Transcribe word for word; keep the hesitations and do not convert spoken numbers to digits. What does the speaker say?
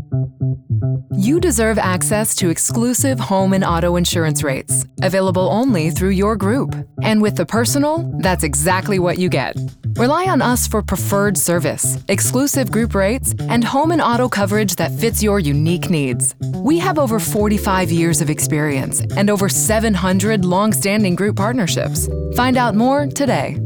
You deserve access to exclusive home and auto insurance rates, available only through your group. And with the Personal, that's exactly what you get. Rely on us for preferred service, exclusive group rates, and home and auto coverage that fits your unique needs. We have over forty-five years of experience and over seven hundred long-standing group partnerships. Find out more today.